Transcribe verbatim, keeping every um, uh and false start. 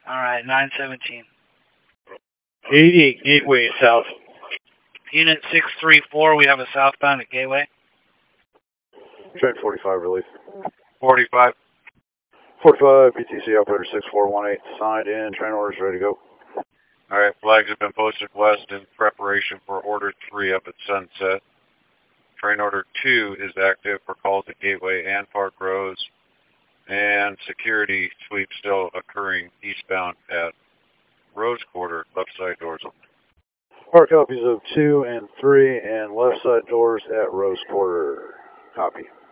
All right, nine seventeen. eighty-eight Gateway South. Unit six three four, we have a southbound at Gateway. Train forty-five release. forty-five. forty-five, P T C operator six four one eight, signed in, train orders ready to go. All right, flags have been posted west in preparation for order three up at Sunset. Train order two is active for calls at Gateway and Park Rose, and security sweep still occurring eastbound at Rose Quarter, left side doors open. Hard copies of two and three and left side doors at Rose Quarter. Copy.